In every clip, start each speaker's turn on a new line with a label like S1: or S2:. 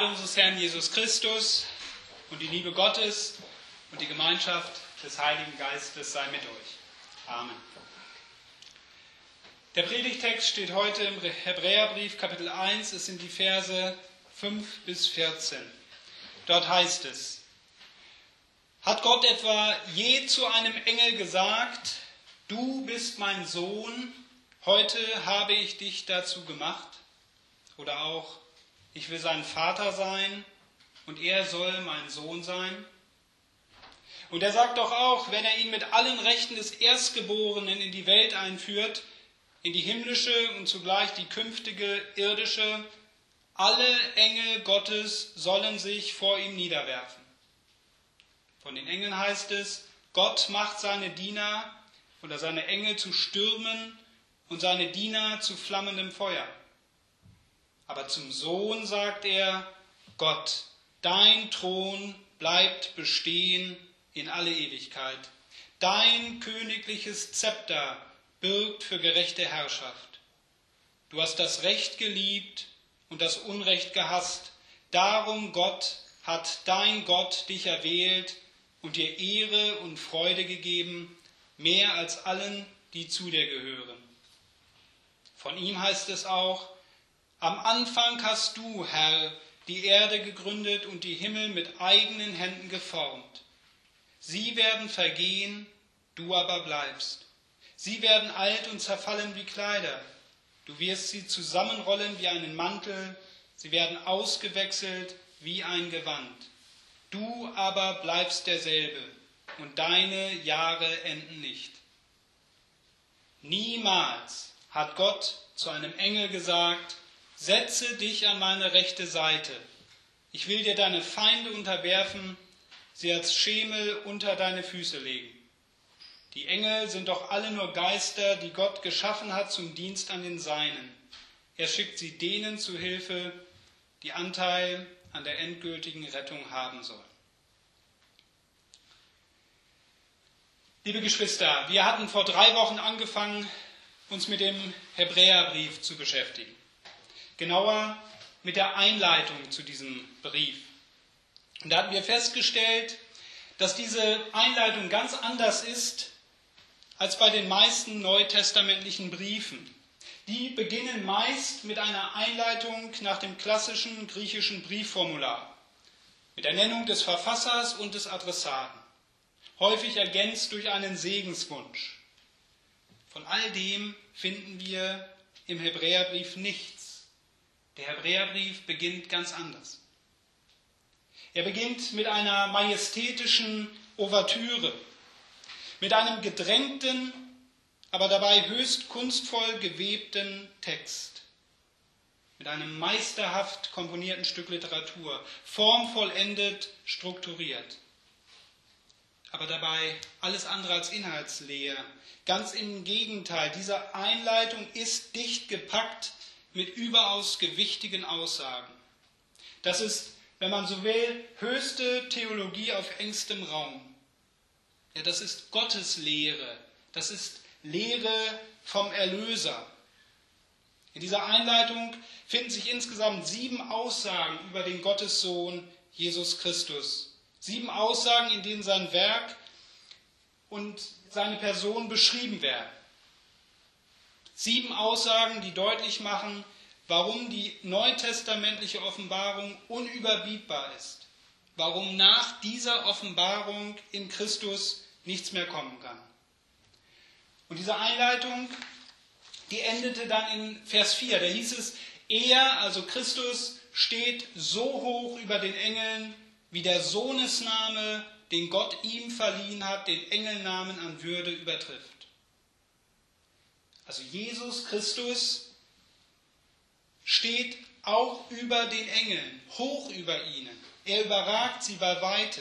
S1: Gnade unseres Herrn Jesus Christus und die Liebe Gottes und die Gemeinschaft des Heiligen Geistes sei mit euch. Amen. Der Predigtext steht heute im Hebräerbrief, Kapitel 1, es sind die Verse 5 bis 14. Dort heißt es: Hat Gott etwa je zu einem Engel gesagt, du bist mein Sohn, heute habe ich dich dazu gemacht? Oder auch, ich will sein Vater sein und er soll mein Sohn sein? Und er sagt doch auch, wenn er ihn mit allen Rechten des Erstgeborenen in die Welt einführt, in die himmlische und zugleich die künftige irdische, alle Engel Gottes sollen sich vor ihm niederwerfen. Von den Engeln heißt es, Gott macht seine Diener oder seine Engel zu Stürmen und seine Diener zu flammendem Feuer. Aber zum Sohn sagt er, Gott, dein Thron bleibt bestehen in alle Ewigkeit. Dein königliches Zepter birgt für gerechte Herrschaft. Du hast das Recht geliebt und das Unrecht gehasst. Darum, Gott, hat dein Gott dich erwählt und dir Ehre und Freude gegeben, mehr als allen, die zu dir gehören. Von ihm heißt es auch, am Anfang hast du, Herr, die Erde gegründet und die Himmel mit eigenen Händen geformt. Sie werden vergehen, du aber bleibst. Sie werden alt und zerfallen wie Kleider. Du wirst sie zusammenrollen wie einen Mantel, sie werden ausgewechselt wie ein Gewand. Du aber bleibst derselbe und deine Jahre enden nicht. Niemals hat Gott zu einem Engel gesagt, setze dich an meine rechte Seite. Ich will dir deine Feinde unterwerfen, sie als Schemel unter deine Füße legen. Die Engel sind doch alle nur Geister, die Gott geschaffen hat zum Dienst an den Seinen. Er schickt sie denen zu Hilfe, die Anteil an der endgültigen Rettung haben sollen. Liebe Geschwister, wir hatten vor 3 Wochen angefangen, uns mit dem Hebräerbrief zu beschäftigen. Genauer mit der Einleitung zu diesem Brief. Und da hatten wir festgestellt, dass diese Einleitung ganz anders ist als bei den meisten neutestamentlichen Briefen. Die beginnen meist mit einer Einleitung nach dem klassischen griechischen Briefformular, mit der Nennung des Verfassers und des Adressaten, häufig ergänzt durch einen Segenswunsch. Von all dem finden wir im Hebräerbrief nichts. Der Hebräerbrief beginnt ganz anders. Er beginnt mit einer majestätischen Ouvertüre, mit einem gedrängten, aber dabei höchst kunstvoll gewebten Text, mit einem meisterhaft komponierten Stück Literatur, formvollendet strukturiert, aber dabei alles andere als inhaltsleer. Ganz im Gegenteil, diese Einleitung ist dicht gepackt mit überaus gewichtigen Aussagen. Das ist, wenn man so will, höchste Theologie auf engstem Raum. Ja, das ist Gottes Lehre. Das ist Lehre vom Erlöser. In dieser Einleitung finden sich insgesamt 7 Aussagen über den Gottessohn Jesus Christus. 7 Aussagen, in denen sein Werk und seine Person beschrieben werden. 7 Aussagen, die deutlich machen, warum die neutestamentliche Offenbarung unüberbietbar ist. Warum nach dieser Offenbarung in Christus nichts mehr kommen kann. Und diese Einleitung, die endete dann in Vers 4. Da hieß es, er, also Christus, steht so hoch über den Engeln, wie der Sohnesname, den Gott ihm verliehen hat, den Engelnamen an Würde übertrifft. Also Jesus Christus steht auch über den Engeln, hoch über ihnen. Er überragt sie bei weitem.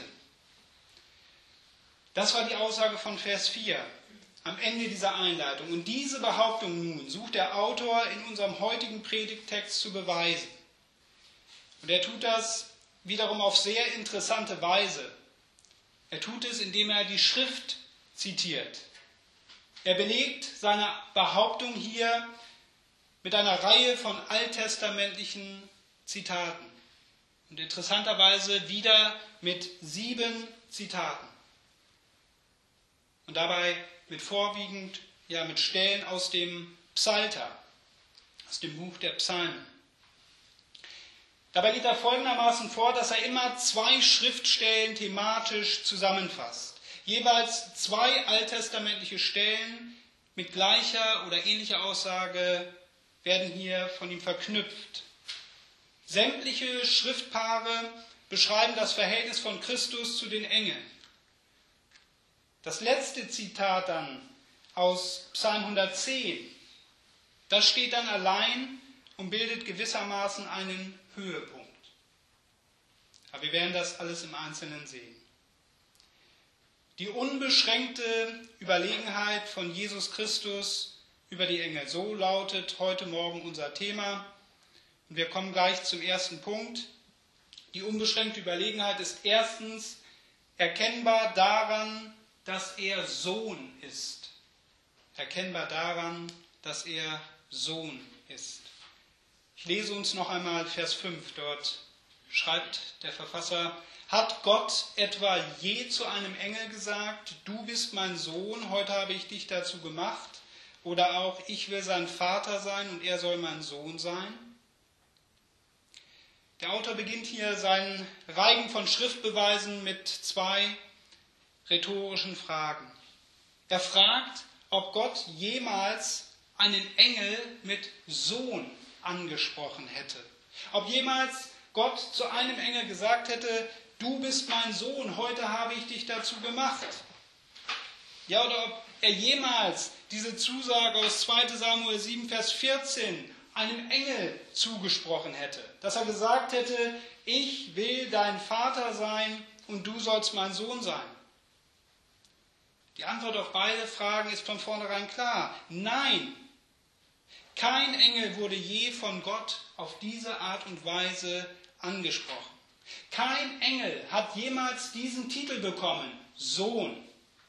S1: Das war die Aussage von Vers 4 am Ende dieser Einleitung. Und diese Behauptung nun sucht der Autor in unserem heutigen Predigttext zu beweisen. Und er tut das wiederum auf sehr interessante Weise. Er tut es, indem er die Schrift zitiert. Er belegt seine Behauptung hier mit einer Reihe von alttestamentlichen Zitaten. Und interessanterweise wieder mit 7 Zitaten. Und dabei mit vorwiegend, mit Stellen aus dem Psalter, aus dem Buch der Psalmen. Dabei geht er folgendermaßen vor, dass er immer 2 Schriftstellen thematisch zusammenfasst. Jeweils 2 alttestamentliche Stellen mit gleicher oder ähnlicher Aussage werden hier von ihm verknüpft. Sämtliche Schriftpaare beschreiben das Verhältnis von Christus zu den Engeln. Das letzte Zitat dann aus Psalm 110, das steht dann allein und bildet gewissermaßen einen Höhepunkt. Aber wir werden das alles im Einzelnen sehen. Die unbeschränkte Überlegenheit von Jesus Christus über die Engel, so lautet heute Morgen unser Thema. Und wir kommen gleich zum ersten Punkt. Die unbeschränkte Überlegenheit ist erstens erkennbar daran, dass er Sohn ist. Erkennbar daran, dass er Sohn ist. Ich lese uns noch einmal Vers 5. Dort schreibt der Verfasser: Hat Gott etwa je zu einem Engel gesagt, du bist mein Sohn, heute habe ich dich dazu gemacht? Oder auch, ich will sein Vater sein und er soll mein Sohn sein? Der Autor beginnt hier seinen Reigen von Schriftbeweisen mit 2 rhetorischen Fragen. Er fragt, ob Gott jemals einen Engel mit Sohn angesprochen hätte. Ob jemals Gott zu einem Engel gesagt hätte, du bist mein Sohn, heute habe ich dich dazu gemacht. Ja, oder ob er jemals diese Zusage aus 2 Samuel 7, Vers 14 einem Engel zugesprochen hätte. Dass er gesagt hätte, ich will dein Vater sein und du sollst mein Sohn sein. Die Antwort auf beide Fragen ist von vornherein klar. Nein, kein Engel wurde je von Gott auf diese Art und Weise angesprochen. Kein Engel hat jemals diesen Titel bekommen, Sohn.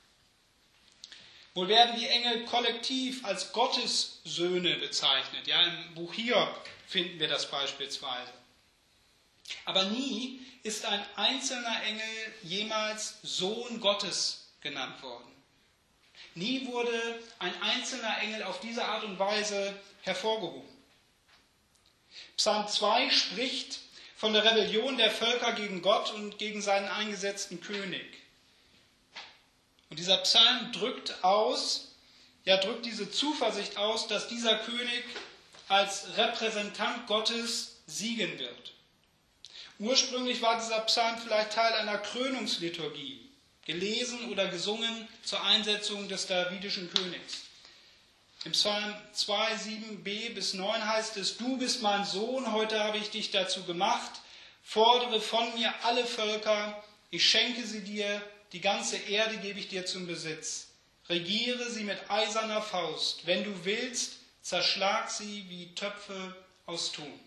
S1: Wohl werden die Engel kollektiv als Gottes Söhne bezeichnet. Ja, im Buch Hiob finden wir das beispielsweise. Aber nie ist ein einzelner Engel jemals Sohn Gottes genannt worden. Nie wurde ein einzelner Engel auf diese Art und Weise hervorgehoben. Psalm 2 spricht von der Rebellion der Völker gegen Gott und gegen seinen eingesetzten König. Und dieser Psalm drückt diese Zuversicht aus, dass dieser König als Repräsentant Gottes siegen wird. Ursprünglich war dieser Psalm vielleicht Teil einer Krönungsliturgie, gelesen oder gesungen zur Einsetzung des davidischen Königs. Im Psalm 2, 7b bis 9 heißt es, du bist mein Sohn, heute habe ich dich dazu gemacht, fordere von mir alle Völker, ich schenke sie dir, die ganze Erde gebe ich dir zum Besitz. Regiere sie mit eiserner Faust, wenn du willst, zerschlag sie wie Töpfe aus Ton.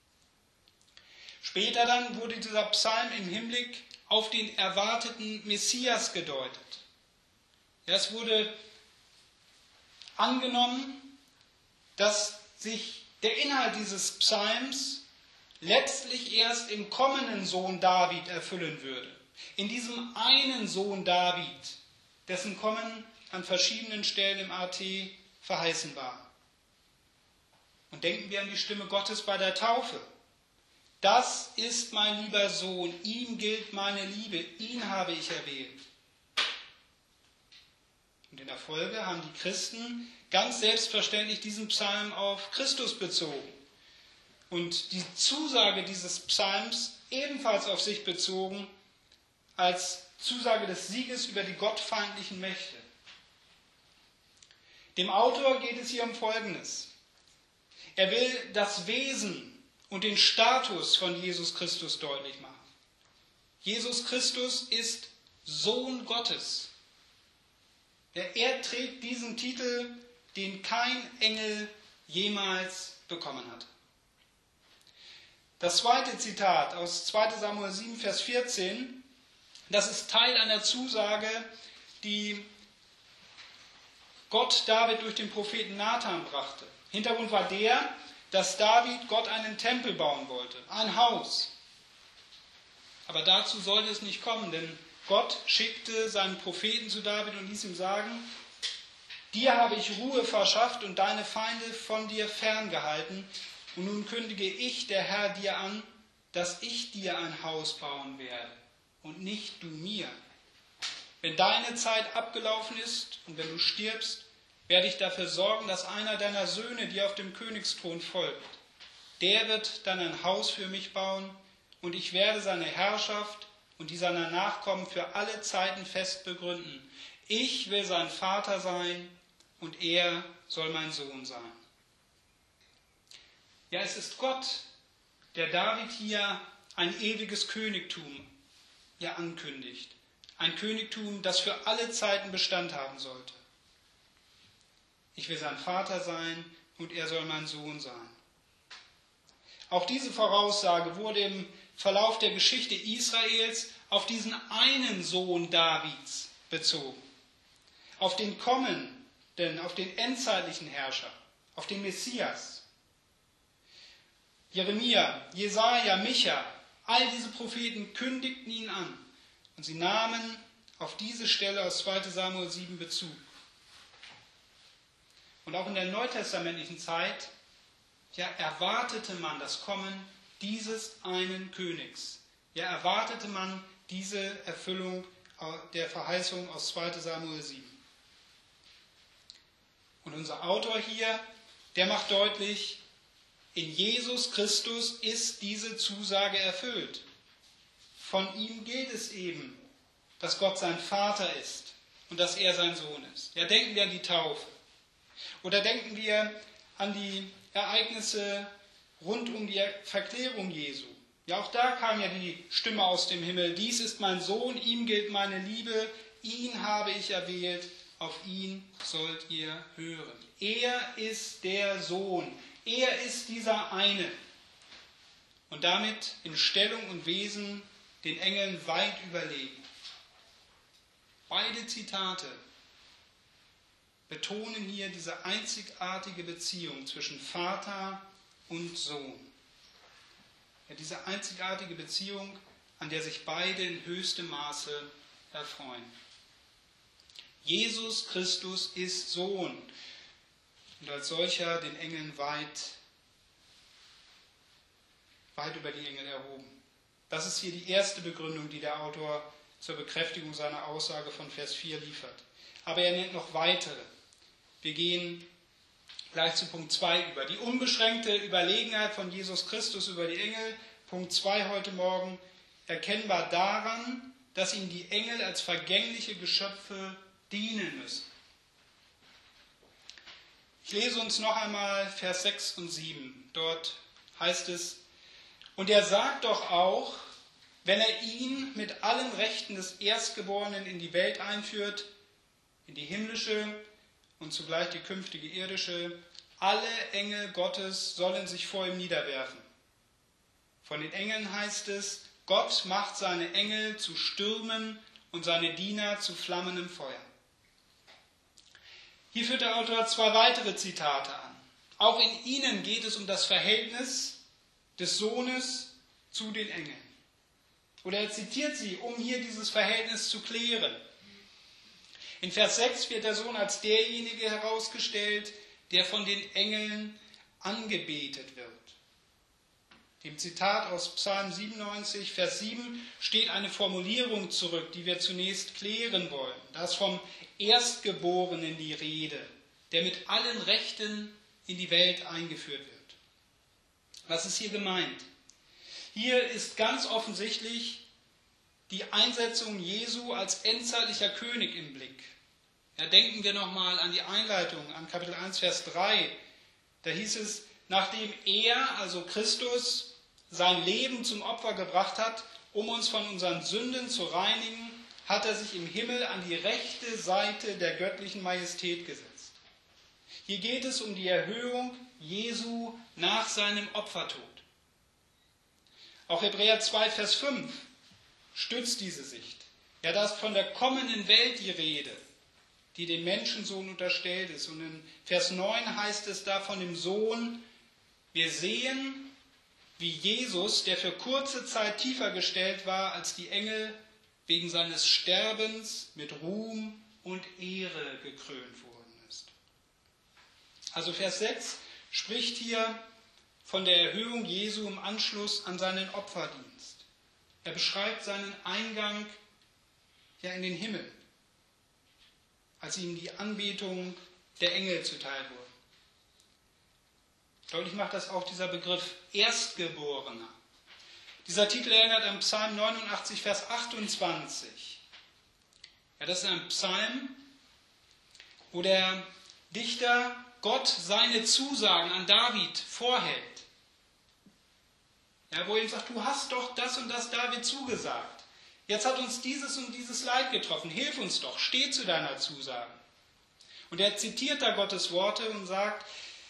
S1: Später dann wurde dieser Psalm im Hinblick auf den erwarteten Messias gedeutet. Ja, es wurde angenommen, dass sich der Inhalt dieses Psalms letztlich erst im kommenden Sohn David erfüllen würde. In diesem einen Sohn David, dessen Kommen an verschiedenen Stellen im AT verheißen war. Und denken wir an die Stimme Gottes bei der Taufe. Das ist mein lieber Sohn, ihm gilt meine Liebe, ihn habe ich erwählt. Und in der Folge haben die Christen ganz selbstverständlich diesen Psalm auf Christus bezogen. Und die Zusage dieses Psalms ebenfalls auf sich bezogen, als Zusage des Sieges über die gottfeindlichen Mächte. Dem Autor geht es hier um Folgendes. Er will das Wesen und den Status von Jesus Christus deutlich machen. Jesus Christus ist Sohn Gottes. Er trägt diesen Titel, den kein Engel jemals bekommen hat. Das zweite Zitat aus 2 Samuel 7, Vers 14, das ist Teil einer Zusage, die Gott David durch den Propheten Nathan brachte. Hintergrund war der, dass David Gott einen Tempel bauen wollte, ein Haus. Aber dazu sollte es nicht kommen, denn Gott schickte seinen Propheten zu David und ließ ihm sagen, dir habe ich Ruhe verschafft und deine Feinde von dir ferngehalten. Und nun kündige ich, der Herr, dir an, dass ich dir ein Haus bauen werde und nicht du mir. Wenn deine Zeit abgelaufen ist und wenn du stirbst, werde ich dafür sorgen, dass einer deiner Söhne dir auf dem Königsthron folgt. Der wird dann ein Haus für mich bauen und ich werde seine Herrschaft und die seiner Nachkommen für alle Zeiten fest begründen. Ich will sein Vater sein und er soll mein Sohn sein. Ja, es ist Gott, der David hier ein ewiges Königtum ankündigt. Ein Königtum, das für alle Zeiten Bestand haben sollte. Ich will sein Vater sein und er soll mein Sohn sein. Auch diese Voraussage wurde im Verlauf der Geschichte Israels auf diesen einen Sohn Davids bezogen. Auf den kommenden, auf den endzeitlichen Herrscher, auf den Messias. Jeremia, Jesaja, Micha, all diese Propheten kündigten ihn an. Und sie nahmen auf diese Stelle aus 2 Samuel 7 Bezug. Und auch in der neutestamentlichen Zeit erwartete man das Kommen dieses einen Königs. Erwartete man diese Erfüllung der Verheißung aus 2 Samuel 7. Und unser Autor hier, der macht deutlich, in Jesus Christus ist diese Zusage erfüllt. Von ihm geht es eben, dass Gott sein Vater ist und dass er sein Sohn ist. Ja, denken wir an die Taufe. Oder denken wir an die Ereignisse rund um die Verklärung Jesu. Ja, auch da kam ja die Stimme aus dem Himmel. Dies ist mein Sohn, ihm gilt meine Liebe, ihn habe ich erwählt, auf ihn sollt ihr hören. Er ist der Sohn, er ist dieser eine. Und damit in Stellung und Wesen den Engeln weit überlegen. Beide Zitate betonen hier diese einzigartige Beziehung zwischen Vater und Sohn. Ja, diese einzigartige Beziehung, an der sich beide in höchstem Maße erfreuen. Jesus Christus ist Sohn und als solcher den Engeln weit über die Engel erhoben. Das ist hier die erste Begründung, die der Autor zur Bekräftigung seiner Aussage von Vers 4 liefert. Aber er nennt noch weitere. Wir gehen gleich zu Punkt 2 über. Die unbeschränkte Überlegenheit von Jesus Christus über die Engel. Punkt 2 heute Morgen. Erkennbar daran, dass ihm die Engel als vergängliche Geschöpfe dienen müssen. Ich lese uns noch einmal Vers 6 und 7. Dort heißt es, und er sagt doch auch, wenn er ihn mit allen Rechten des Erstgeborenen in die Welt einführt, in die himmlische und zugleich die künftige irdische, alle Engel Gottes sollen sich vor ihm niederwerfen. Von den Engeln heißt es, Gott macht seine Engel zu Stürmen und seine Diener zu flammendem Feuer. Hier führt der Autor 2 weitere Zitate an. Auch in ihnen geht es um das Verhältnis des Sohnes zu den Engeln. Oder er zitiert sie, um hier dieses Verhältnis zu klären. In Vers 6 wird der Sohn als derjenige herausgestellt, der von den Engeln angebetet wird. Dem Zitat aus Psalm 97, Vers 7 steht eine Formulierung zurück, die wir zunächst klären wollen. Da ist vom Erstgeborenen die Rede, der mit allen Rechten in die Welt eingeführt wird. Was ist hier gemeint? Hier ist ganz offensichtlich die Einsetzung Jesu als endzeitlicher König im Blick. Ja, denken wir nochmal an die Einleitung, an Kapitel 1, Vers 3. Da hieß es, nachdem er, also Christus, sein Leben zum Opfer gebracht hat, um uns von unseren Sünden zu reinigen, hat er sich im Himmel an die rechte Seite der göttlichen Majestät gesetzt. Hier geht es um die Erhöhung Jesu nach seinem Opfertod. Auch Hebräer 2, Vers 5 stützt diese Sicht. Ja, da ist von der kommenden Welt die Rede, die dem Menschensohn unterstellt ist. Und in Vers 9 heißt es da von dem Sohn, wir sehen, wie Jesus, der für kurze Zeit tiefer gestellt war als die Engel, wegen seines Sterbens mit Ruhm und Ehre gekrönt worden ist. Also Vers 6 spricht hier von der Erhöhung Jesu im Anschluss an seinen Opferdienst. Er beschreibt seinen Eingang in den Himmel, als ihm die Anbetung der Engel zuteil wurde. Deutlich macht das auch dieser Begriff Erstgeborener. Dieser Titel erinnert an Psalm 89, Vers 28. Ja, das ist ein Psalm, wo der Dichter Gott seine Zusagen an David vorhält. Ja, wo er ihm sagt, du hast doch das und das David zugesagt. Jetzt hat uns dieses und dieses Leid getroffen. Hilf uns doch, steh zu deiner Zusage. Und er zitiert da Gottes Worte und sagt,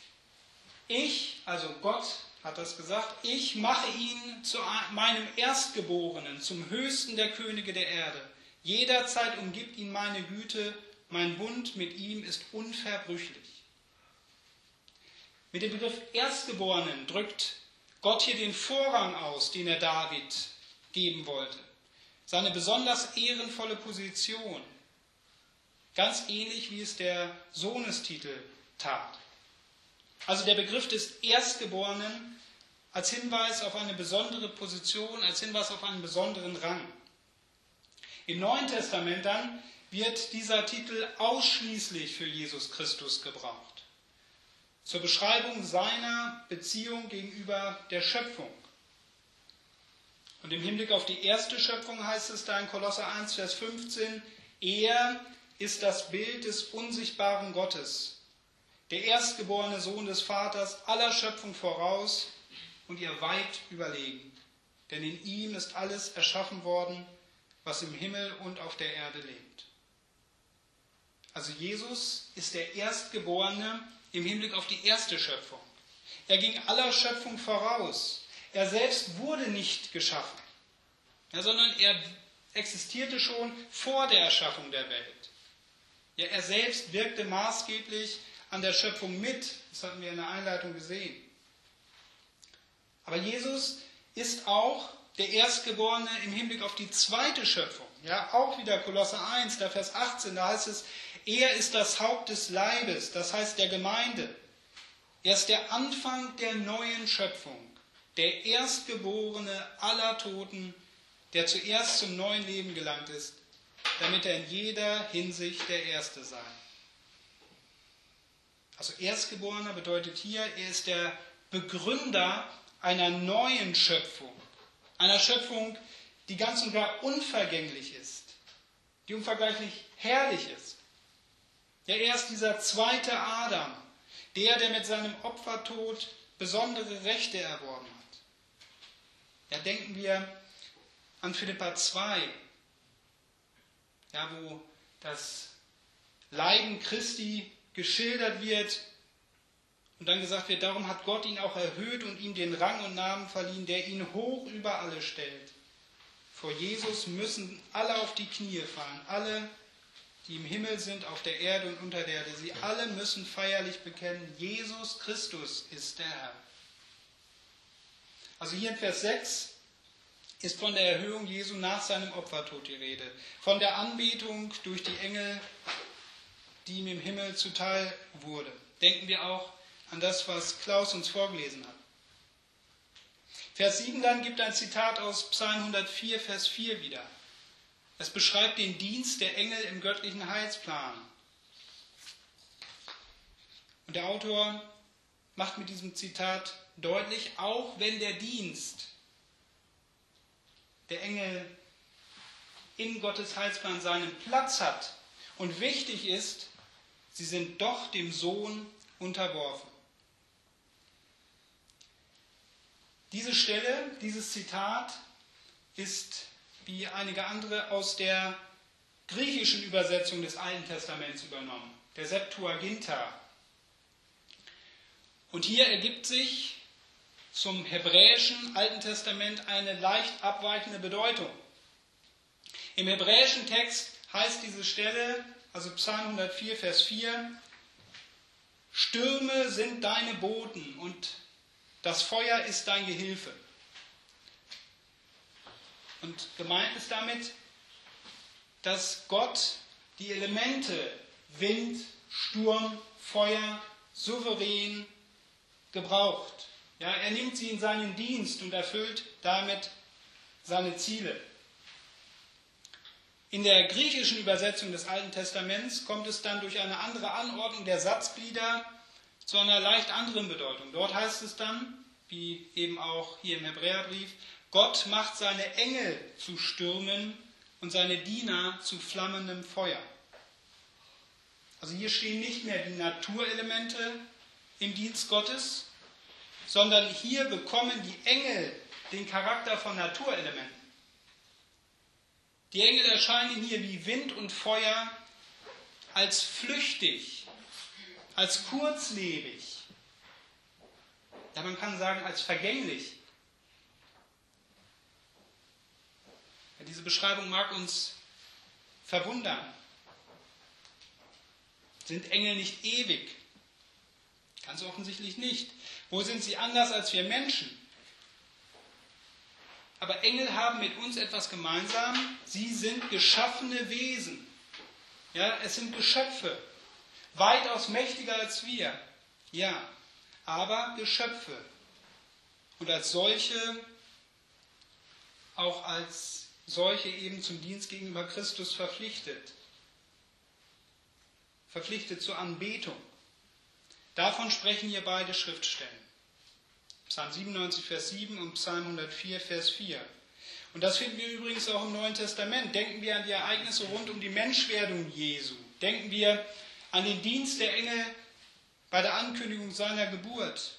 S1: also Gott hat das gesagt, ich mache ihn zu meinem Erstgeborenen, zum höchsten der Könige der Erde. Jederzeit umgibt ihn meine Güte, mein Bund mit ihm ist unverbrüchlich. Mit dem Begriff Erstgeborenen drückt Gott hier den Vorrang aus, den er David geben wollte. Seine besonders ehrenvolle Position. Ganz ähnlich, wie es der Sohnestitel tat. Also der Begriff des Erstgeborenen als Hinweis auf eine besondere Position, als Hinweis auf einen besonderen Rang. Im Neuen Testament dann wird dieser Titel ausschließlich für Jesus Christus gebraucht. Zur Beschreibung seiner Beziehung gegenüber der Schöpfung. Und im Hinblick auf die erste Schöpfung heißt es da in Kolosser 1, Vers 15, er ist das Bild des unsichtbaren Gottes, der erstgeborene Sohn des Vaters aller Schöpfung voraus und ihr weit überlegen. Denn in ihm ist alles erschaffen worden, was im Himmel und auf der Erde lebt. Also Jesus ist der Erstgeborene im Hinblick auf die erste Schöpfung. Er ging aller Schöpfung voraus. Er selbst wurde nicht geschaffen, sondern er existierte schon vor der Erschaffung der Welt. Ja, er selbst wirkte maßgeblich an der Schöpfung mit. Das hatten wir in der Einleitung gesehen. Aber Jesus ist auch der Erstgeborene im Hinblick auf die zweite Schöpfung. Ja, auch wieder Kolosser 1, da Vers 18, da heißt es, er ist das Haupt des Leibes, das heißt der Gemeinde. Er ist der Anfang der neuen Schöpfung, der Erstgeborene aller Toten, der zuerst zum neuen Leben gelangt ist, damit er in jeder Hinsicht der Erste sei. Also Erstgeborener bedeutet hier, er ist der Begründer einer neuen Schöpfung. Einer Schöpfung, die ganz und gar unvergänglich ist, die unvergleichlich herrlich ist. Ja, er ist dieser zweite Adam, der mit seinem Opfertod besondere Rechte erworben hat. Ja, denken wir an Philipper 2, ja, wo das Leiden Christi geschildert wird und dann gesagt wird, darum hat Gott ihn auch erhöht und ihm den Rang und Namen verliehen, der ihn hoch über alle stellt. Vor Jesus müssen alle auf die Knie fallen, alle, die im Himmel sind, auf der Erde und unter der Erde. Sie alle müssen feierlich bekennen, Jesus Christus ist der Herr. Also hier in Vers 6 ist von der Erhöhung Jesu nach seinem Opfertod die Rede. Von der Anbetung durch die Engel, die ihm im Himmel zuteil wurde. Denken wir auch an das, was Klaus uns vorgelesen hat. Vers 7 dann gibt ein Zitat aus Psalm 104, Vers 4 wieder. Es beschreibt den Dienst der Engel im göttlichen Heilsplan. Und der Autor macht mit diesem Zitat deutlich, auch wenn der Dienst der Engel in Gottes Heilsplan seinen Platz hat und wichtig ist, sie sind doch dem Sohn unterworfen. Diese Stelle, dieses Zitat ist wie einige andere aus der griechischen Übersetzung des Alten Testaments übernommen, der Septuaginta. Und hier ergibt sich zum hebräischen Alten Testament eine leicht abweichende Bedeutung. Im hebräischen Text heißt diese Stelle, also Psalm 104, Vers 4, Stürme sind deine Boten und das Feuer ist dein Gehilfe. Und gemeint ist damit, dass Gott die Elemente Wind, Sturm, Feuer souverän gebraucht. Ja, er nimmt sie in seinen Dienst und erfüllt damit seine Ziele. In der griechischen Übersetzung des Alten Testaments kommt es dann durch eine andere Anordnung der Satzglieder zu einer leicht anderen Bedeutung. Dort heißt es dann, wie eben auch hier im Hebräerbrief, Gott macht seine Engel zu Stürmen und seine Diener zu flammendem Feuer. Also hier stehen nicht mehr die Naturelemente im Dienst Gottes, sondern hier bekommen die Engel den Charakter von Naturelementen. Die Engel erscheinen hier wie Wind und Feuer als flüchtig, als kurzlebig. Ja, man kann sagen, als vergänglich. Ja, diese Beschreibung mag uns verwundern. Sind Engel nicht ewig? Ganz offensichtlich nicht. Wo sind sie anders als wir Menschen? Aber Engel haben mit uns etwas gemeinsam. Sie sind geschaffene Wesen. Ja, es sind Geschöpfe. Weitaus mächtiger als wir. Ja, aber Geschöpfe. Und als solche, auch als solche eben zum Dienst gegenüber Christus verpflichtet. Verpflichtet zur Anbetung. Davon sprechen hier beide Schriftstellen. Psalm 97, Vers 7 und Psalm 104, Vers 4. Und das finden wir übrigens auch im Neuen Testament. Denken wir an die Ereignisse rund um die Menschwerdung Jesu. Denken wir an den Dienst der Engel bei der Ankündigung seiner Geburt.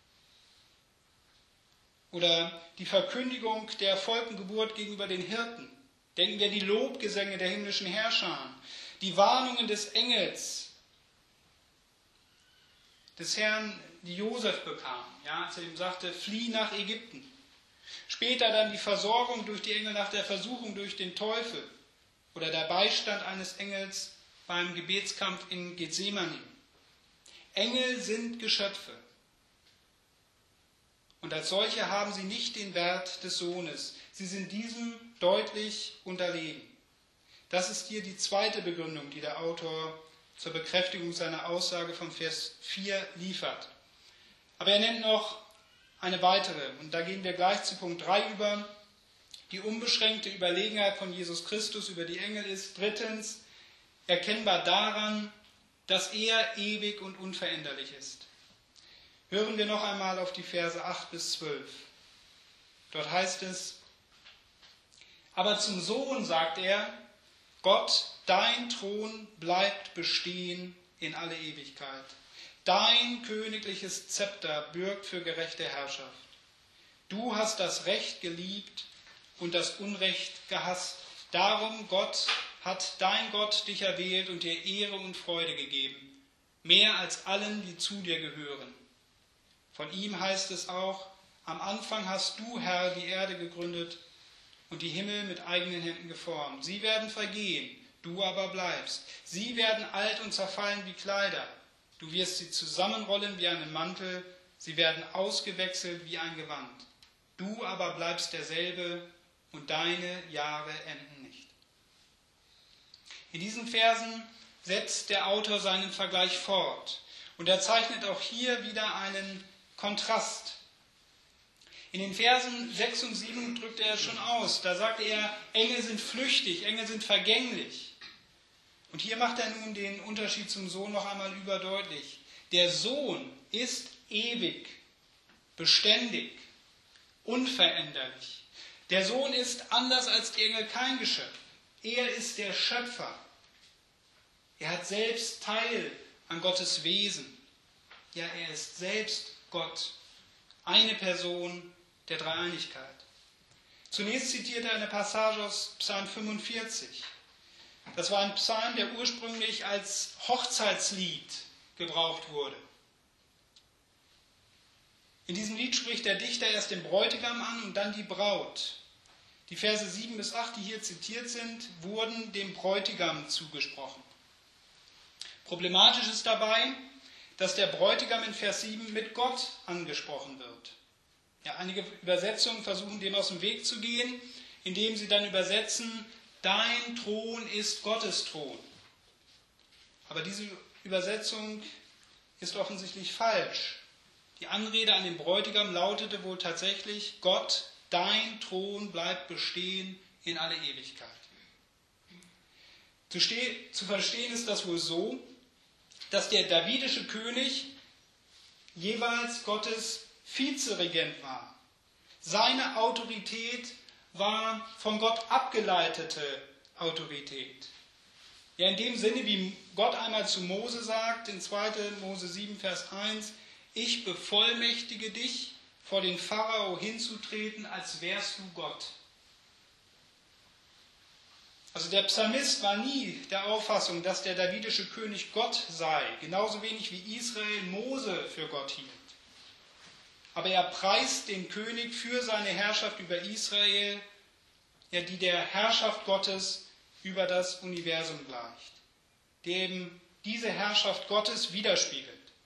S1: Oder die Verkündigung der Volkengeburt gegenüber den Hirten. Denken wir an die Lobgesänge der himmlischen Herrscher. Die Warnungen des Engels, des Herrn, die Josef bekam, ja, als er ihm sagte, flieh nach Ägypten. Später dann die Versorgung durch die Engel nach der Versuchung durch den Teufel oder der Beistand eines Engels beim Gebetskampf in Gethsemane. Engel sind Geschöpfe. Und als solche haben sie nicht den Wert des Sohnes. Sie sind diesem deutlich unterlegen. Das ist hier die zweite Begründung, die der Autor zur Bekräftigung seiner Aussage von Vers 4 liefert. Aber er nennt noch eine weitere, und da gehen wir gleich zu Punkt 3 über. Die unbeschränkte Überlegenheit von Jesus Christus über die Engel ist drittens erkennbar daran, dass er ewig und unveränderlich ist. Hören wir noch einmal auf die Verse 8 bis 12. Dort heißt es, aber zum Sohn sagt er, Gott, dein Thron bleibt bestehen in alle Ewigkeit. Dein königliches Zepter bürgt für gerechte Herrschaft. Du hast das Recht geliebt und das Unrecht gehasst. Darum, Gott, hat dein Gott dich erwählt und dir Ehre und Freude gegeben, mehr als allen, die zu dir gehören. Von ihm heißt es auch, am Anfang hast du, Herr, die Erde gegründet und die Himmel mit eigenen Händen geformt. Sie werden vergehen, du aber bleibst. Sie werden alt und zerfallen wie Kleider. Du wirst sie zusammenrollen wie einen Mantel, sie werden ausgewechselt wie ein Gewand. Du aber bleibst derselbe und deine Jahre enden nicht. In diesen Versen setzt der Autor seinen Vergleich fort und er zeichnet auch hier wieder einen Kontrast. In den Versen 6 und 7 drückt er es schon aus. Da sagt er, Engel sind flüchtig, Engel sind vergänglich. Und hier macht er nun den Unterschied zum Sohn noch einmal überdeutlich. Der Sohn ist ewig, beständig, unveränderlich. Der Sohn ist anders als die Engel kein Geschöpf. Er ist der Schöpfer. Er hat selbst Teil an Gottes Wesen. Ja, er ist selbst Gott. Eine Person der Dreieinigkeit. Zunächst zitiert er eine Passage aus Psalm 45. Das war ein Psalm, der ursprünglich als Hochzeitslied gebraucht wurde. In diesem Lied spricht der Dichter erst den Bräutigam an und dann die Braut. Die Verse 7 bis 8, die hier zitiert sind, wurden dem Bräutigam zugesprochen. Problematisch ist dabei, dass der Bräutigam in Vers 7 mit Gott angesprochen wird. Ja, einige Übersetzungen versuchen dem aus dem Weg zu gehen, indem sie dann übersetzen, dein Thron ist Gottes Thron. Aber diese Übersetzung ist offensichtlich falsch. Die Anrede an den Bräutigam lautete wohl tatsächlich, Gott, dein Thron bleibt bestehen in alle Ewigkeit. Zu verstehen ist das wohl so, dass der davidische König jeweils Gottes Vizeregent war. Seine Autorität war von Gott abgeleitete Autorität. Ja, in dem Sinne, wie Gott einmal zu Mose sagt, in 2. Mose 7, Vers 1, ich bevollmächtige dich, vor den Pharao hinzutreten, als wärst du Gott. Also der Psalmist war nie der Auffassung, dass der davidische König Gott sei, genauso wenig wie Israel Mose für Gott hielt. Aber er preist den König für seine Herrschaft über Israel, ja, die der Herrschaft Gottes über das Universum gleicht, dem diese Herrschaft Gottes widerspiegelt.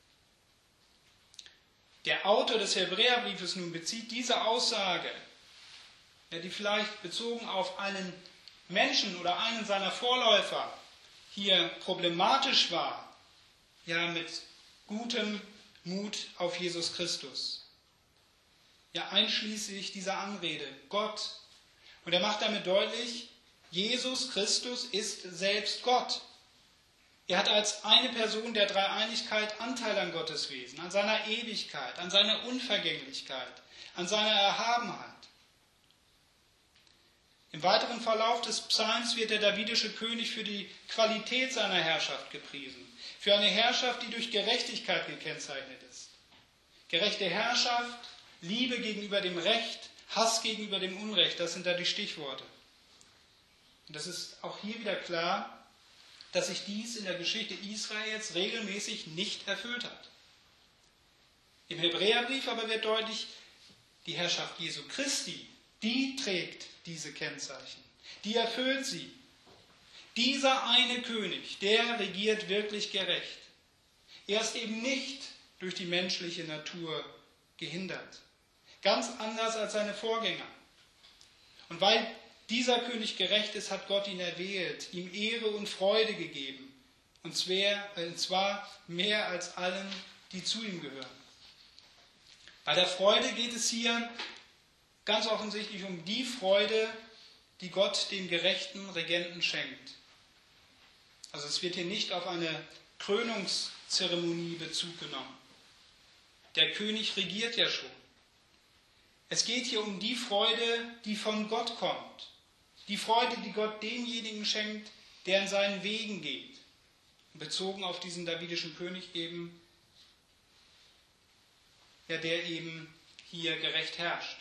S1: Der Autor des Hebräerbriefes nun bezieht diese Aussage, ja, die vielleicht bezogen auf einen Menschen oder einen seiner Vorläufer hier problematisch war, ja, mit gutem Mut auf Jesus Christus. Ja, einschließlich dieser Anrede, Gott. Und er macht damit deutlich, Jesus Christus ist selbst Gott. Er hat als eine Person der Dreieinigkeit Anteil an Gottes Wesen, an seiner Ewigkeit, an seiner Unvergänglichkeit, an seiner Erhabenheit. Im weiteren Verlauf des Psalms wird der davidische König für die Qualität seiner Herrschaft gepriesen, für eine Herrschaft, die durch Gerechtigkeit gekennzeichnet ist. Gerechte Herrschaft, Liebe gegenüber dem Recht, Hass gegenüber dem Unrecht, das sind da die Stichworte. Und das ist auch hier wieder klar, dass sich dies in der Geschichte Israels regelmäßig nicht erfüllt hat. Im Hebräerbrief aber wird deutlich, die Herrschaft Jesu Christi, die trägt diese Kennzeichen, die erfüllt sie. Dieser eine König, der regiert wirklich gerecht. Er ist eben nicht durch die menschliche Natur gehindert. Ganz anders als seine Vorgänger. Und weil dieser König gerecht ist, hat Gott ihn erwählt, ihm Ehre und Freude gegeben. Und zwar mehr als allen, die zu ihm gehören. Bei der Freude geht es hier ganz offensichtlich um die Freude, die Gott dem gerechten Regenten schenkt. Also es wird hier nicht auf eine Krönungszeremonie Bezug genommen. Der König regiert ja schon. Es geht hier um die Freude, die von Gott kommt. Die Freude, die Gott demjenigen schenkt, der in seinen Wegen geht. Bezogen auf diesen davidischen König eben, ja, der eben hier gerecht herrscht.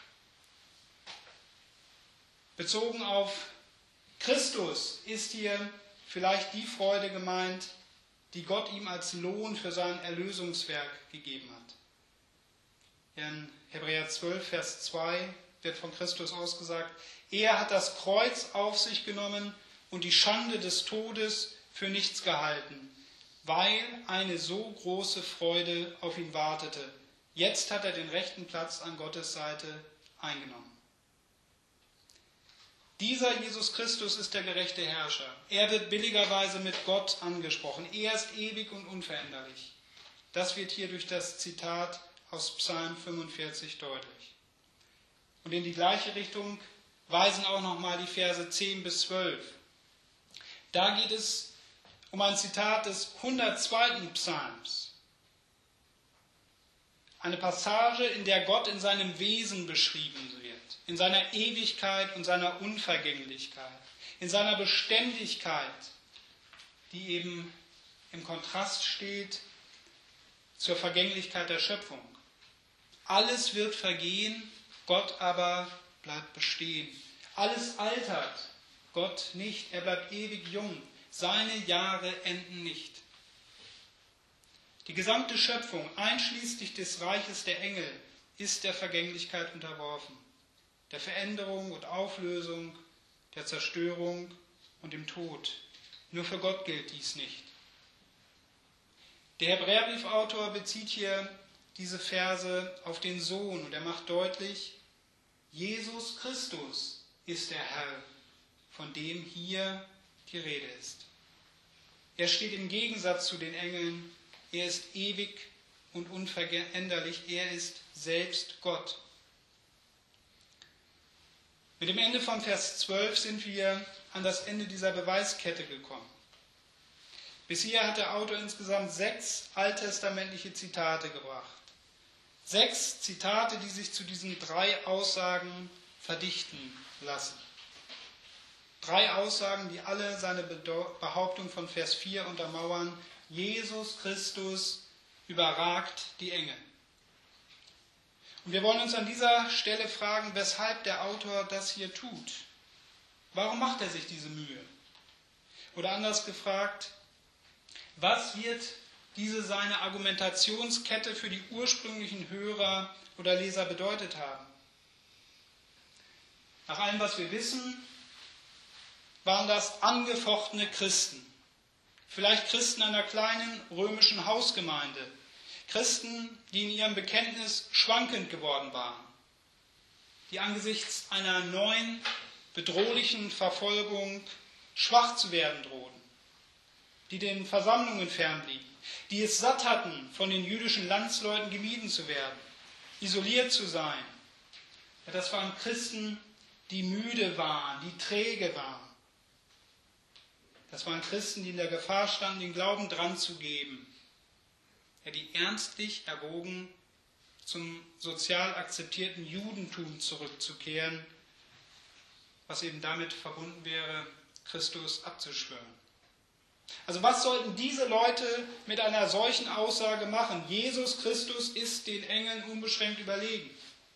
S1: Bezogen auf Christus ist hier vielleicht die Freude gemeint, die Gott ihm als Lohn für sein Erlösungswerk gegeben hat. In Hebräer 12, Vers 2 wird von Christus ausgesagt, er hat das Kreuz auf sich genommen und die Schande des Todes für nichts gehalten, weil eine so große Freude auf ihn wartete. Jetzt hat er den rechten Platz an Gottes Seite eingenommen. Dieser Jesus Christus ist der gerechte Herrscher. Er wird billigerweise mit Gott angesprochen. Er ist ewig und unveränderlich. Das wird hier durch das Zitat aus Psalm 45 deutlich. Und in die gleiche Richtung weisen auch nochmal die Verse 10 bis 12. Da geht es um ein Zitat des 102. Psalms. Eine Passage, in der Gott in seinem Wesen beschrieben wird, in seiner Ewigkeit und seiner Unvergänglichkeit, in seiner Beständigkeit, die eben im Kontrast steht zur Vergänglichkeit der Schöpfung. Alles wird vergehen, Gott aber bleibt bestehen. Alles altert, Gott nicht, er bleibt ewig jung. Seine Jahre enden nicht. Die gesamte Schöpfung, einschließlich des Reiches der Engel, ist der Vergänglichkeit unterworfen, der Veränderung und Auflösung, der Zerstörung und dem Tod. Nur für Gott gilt dies nicht. Der Hebräerbriefautor bezieht hier diese Verse auf den Sohn und er macht deutlich, Jesus Christus ist der Herr, von dem hier die Rede ist. Er steht im Gegensatz zu den Engeln. Er ist ewig und unveränderlich. Er ist selbst Gott. Mit dem Ende von Vers 12 sind wir an das Ende dieser Beweiskette gekommen. Bis hier hat der Autor insgesamt 6 alttestamentliche Zitate gebracht. 6 Zitate, die sich zu diesen 3 Aussagen verdichten lassen. 3 Aussagen, die alle seine Behauptung von Vers 4 untermauern. Jesus Christus überragt die Engel. Und wir wollen uns an dieser Stelle fragen, weshalb der Autor das hier tut. Warum macht er sich diese Mühe? Oder anders gefragt, was wird diese seine Argumentationskette für die ursprünglichen Hörer oder Leser bedeutet haben? Nach allem, was wir wissen, waren das angefochtene Christen. Vielleicht Christen einer kleinen römischen Hausgemeinde. Christen, die in ihrem Bekenntnis schwankend geworden waren. Die angesichts einer neuen, bedrohlichen Verfolgung schwach zu werden drohten. Die den Versammlungen fernblieben. Die es satt hatten, von den jüdischen Landsleuten gemieden zu werden. Isoliert zu sein. Ja, das waren Christen, die müde waren, die träge waren. Das waren Christen, die in der Gefahr standen, den Glauben dran zu geben. Ja, die ernstlich erwogen, zum sozial akzeptierten Judentum zurückzukehren, was eben damit verbunden wäre, Christus abzuschwören. Also was sollten diese Leute mit einer solchen Aussage machen? Jesus Christus ist den Engeln unbeschränkt überlegen.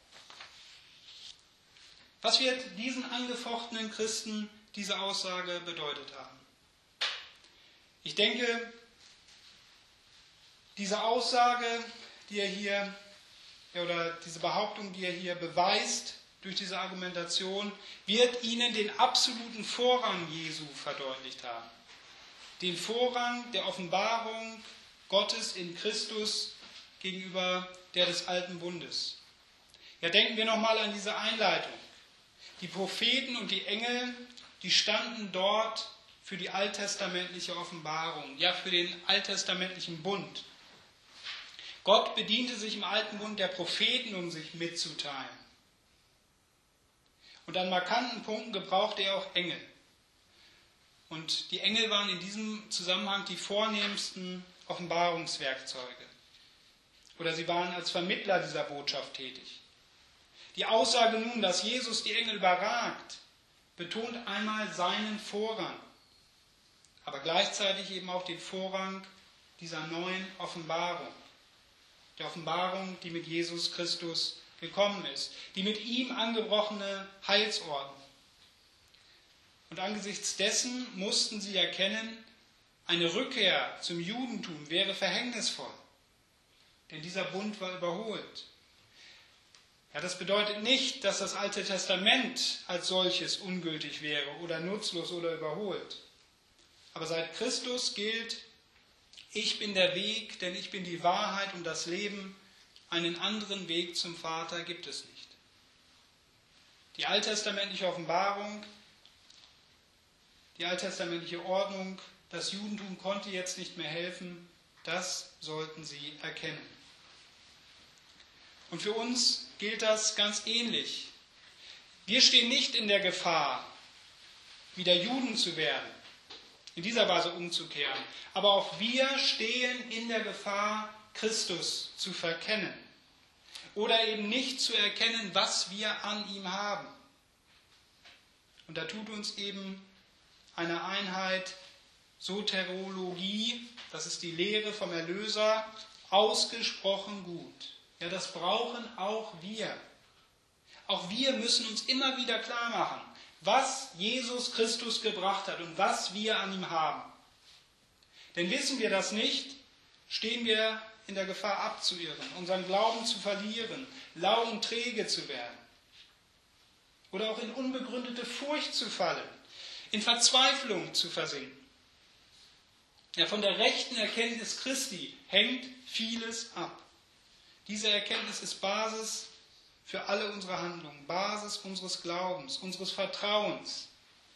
S1: Was wird diesen angefochtenen Christen diese Aussage bedeutet haben? Ich denke, diese Aussage, die er hier, oder diese Behauptung, die er hier beweist durch diese Argumentation, wird ihnen den absoluten Vorrang Jesu verdeutlicht haben. Den Vorrang der Offenbarung Gottes in Christus gegenüber der des Alten Bundes. Ja, denken wir nochmal an diese Einleitung. Die Propheten und die Engel, die standen dort für die alttestamentliche Offenbarung, ja für den alttestamentlichen Bund. Gott bediente sich im Alten Bund der Propheten, um sich mitzuteilen. Und an markanten Punkten gebrauchte er auch Engel. Und die Engel waren in diesem Zusammenhang die vornehmsten Offenbarungswerkzeuge. Oder sie waren als Vermittler dieser Botschaft tätig. Die Aussage nun, dass Jesus die Engel überragt, betont einmal seinen Vorrang, aber gleichzeitig eben auch den Vorrang dieser neuen Offenbarung. Der Offenbarung, die mit Jesus Christus gekommen ist, die mit ihm angebrochene Heilsordnung. Und angesichts dessen mussten sie erkennen, eine Rückkehr zum Judentum wäre verhängnisvoll, denn dieser Bund war überholt. Ja, das bedeutet nicht, dass das Alte Testament als solches ungültig wäre oder nutzlos oder überholt. Aber seit Christus gilt, ich bin der Weg, denn ich bin die Wahrheit und das Leben. Einen anderen Weg zum Vater gibt es nicht. Die alttestamentliche Offenbarung, die alttestamentliche Ordnung, das Judentum konnte jetzt nicht mehr helfen, das sollten sie erkennen. Und für uns gilt das ganz ähnlich. Wir stehen nicht in der Gefahr, wieder Juden zu werden, in dieser Weise umzukehren. Aber auch wir stehen in der Gefahr, Christus zu verkennen. Oder eben nicht zu erkennen, was wir an ihm haben. Und da tut uns eben eine Einheit Soteriologie, das ist die Lehre vom Erlöser, ausgesprochen gut. Ja, das brauchen auch wir. Auch wir müssen uns immer wieder klar machen, was Jesus Christus gebracht hat und was wir an ihm haben. Denn wissen wir das nicht, stehen wir in der Gefahr abzuirren, unseren Glauben zu verlieren, lau und träge zu werden. Oder auch in unbegründete Furcht zu fallen, in Verzweiflung zu versinken. Ja, von der rechten Erkenntnis Christi hängt vieles ab. Diese Erkenntnis ist Basis für alle unsere Handlungen, Basis unseres Glaubens, unseres Vertrauens.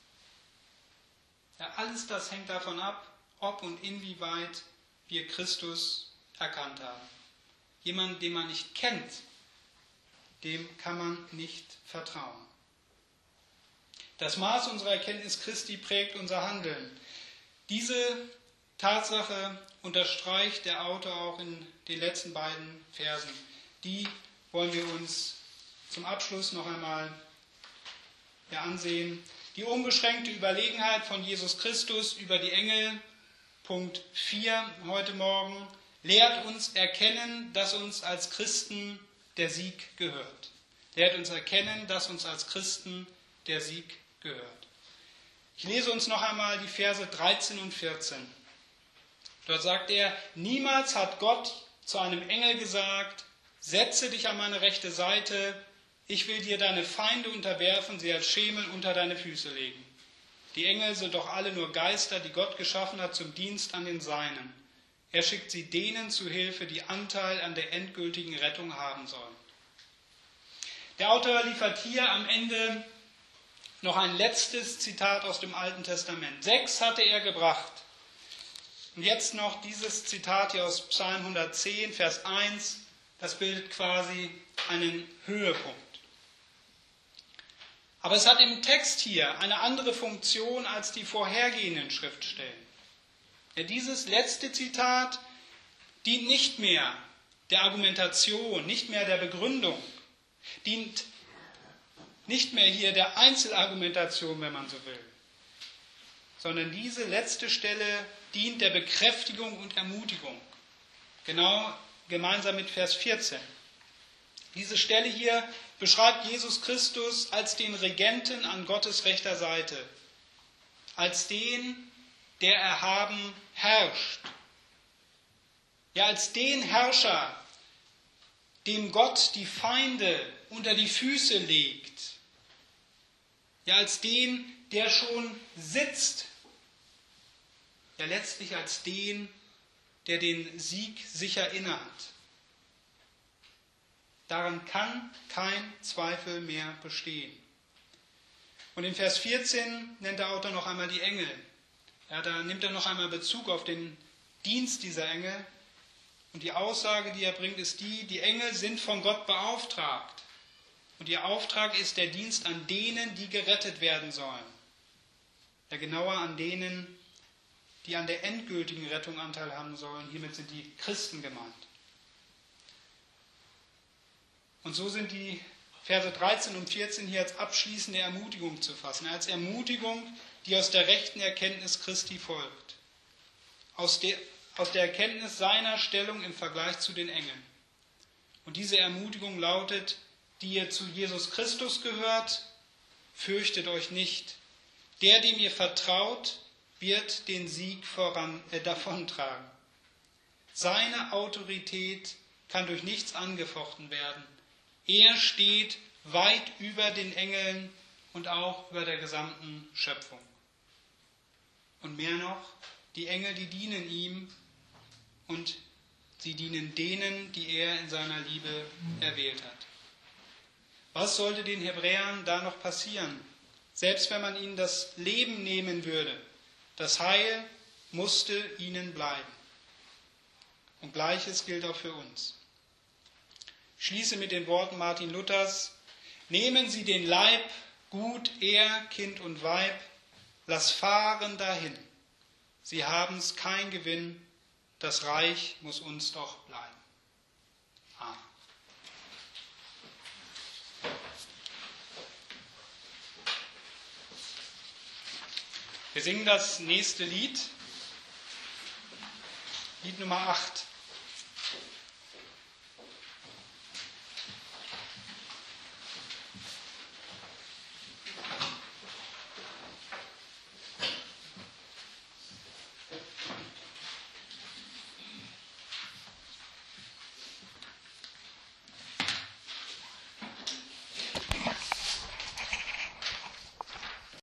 S1: Ja, alles das hängt davon ab, ob und inwieweit wir Christus erkannt haben. Jemand, den man nicht kennt, dem kann man nicht vertrauen. Das Maß unserer Erkenntnis Christi prägt unser Handeln. Diese Tatsache unterstreicht der Autor auch in den letzten beiden Versen. Die wollen wir uns zum Abschluss noch einmal ansehen. Die unbeschränkte Überlegenheit von Jesus Christus über die Engel, Punkt 4 heute Morgen, lehrt uns erkennen, dass uns als Christen der Sieg gehört. Lehrt uns erkennen, dass uns als Christen der Sieg gehört. Ich lese uns noch einmal die Verse 13 und 14. Dort sagt er, niemals hat Gott zu einem Engel gesagt, setze dich an meine rechte Seite, ich will dir deine Feinde unterwerfen, sie als Schemel unter deine Füße legen. Die Engel sind doch alle nur Geister, die Gott geschaffen hat zum Dienst an den Seinen. Er schickt sie denen zu Hilfe, die Anteil an der endgültigen Rettung haben sollen. Der Autor liefert hier am Ende noch ein letztes Zitat aus dem Alten Testament. 6 hatte er gebracht. Und jetzt noch dieses Zitat hier aus Psalm 110, Vers 1. Das bildet quasi einen Höhepunkt. Aber es hat im Text hier eine andere Funktion als die vorhergehenden Schriftstellen. Ja, dieses letzte Zitat dient nicht mehr der Argumentation, nicht mehr der Begründung, dient nicht mehr hier der Einzelargumentation, wenn man so will, sondern diese letzte Stelle dient der Bekräftigung und Ermutigung. Genau gemeinsam mit Vers 14. Diese Stelle hier beschreibt Jesus Christus als den Regenten an Gottes rechter Seite, als den, der erhaben herrscht. Ja, als den Herrscher, dem Gott die Feinde unter die Füße legt. Ja, als den, der schon sitzt. Ja, letztlich als den, der den Sieg sicher innehat. Daran kann kein Zweifel mehr bestehen. Und in Vers 14 nennt der Autor noch einmal die Engel. Ja, da nimmt er noch einmal Bezug auf den Dienst dieser Engel. Und die Aussage, die er bringt, ist die Engel sind von Gott beauftragt. Und ihr Auftrag ist der Dienst an denen, die gerettet werden sollen. Ja, genauer an denen, die an der endgültigen Rettung Anteil haben sollen. Hiermit sind die Christen gemeint. Und so sind die Verse 13 und 14 hier als abschließende Ermutigung zu fassen. Als Ermutigung, die aus der rechten Erkenntnis Christi folgt. Aus der Erkenntnis seiner Stellung im Vergleich zu den Engeln. Und diese Ermutigung lautet, die ihr zu Jesus Christus gehört, fürchtet euch nicht. Der, dem ihr vertraut, wird den Sieg davontragen. Seine Autorität kann durch nichts angefochten werden. Er steht weit über den Engeln und auch über der gesamten Schöpfung. Und mehr noch, die Engel, die dienen ihm und sie dienen denen, die er in seiner Liebe erwählt hat. Was sollte den Hebräern da noch passieren? Selbst wenn man ihnen das Leben nehmen würde, das Heil musste ihnen bleiben. Und Gleiches gilt auch für uns. Ich schließe mit den Worten Martin Luthers: Nehmen Sie den Leib, Gut, er, Kind und Weib, lass fahren dahin. Sie haben's kein Gewinn, das Reich muss uns doch bleiben. Amen. Wir singen das nächste Lied, Lied Nummer 8.